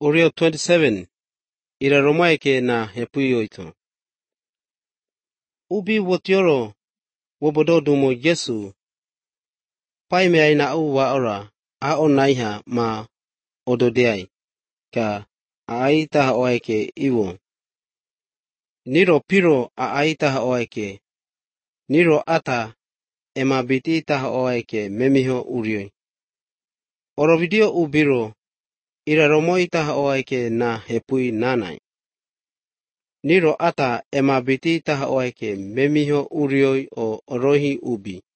Urio 27 ira Romaike na hepuyo ito. Ubi wotioro wobodo dumo Yesu paime aina uwa ora a onaiha ma ododeai ka aita oaike iwo. Niro piro aita oaike. Niro ata ema biti ta oaike memiho urioi. Oro video ubiro ira Romoita oaike na hepui nanai. Niro ata ema biti ta oaike memiho urioi o orohi ubi.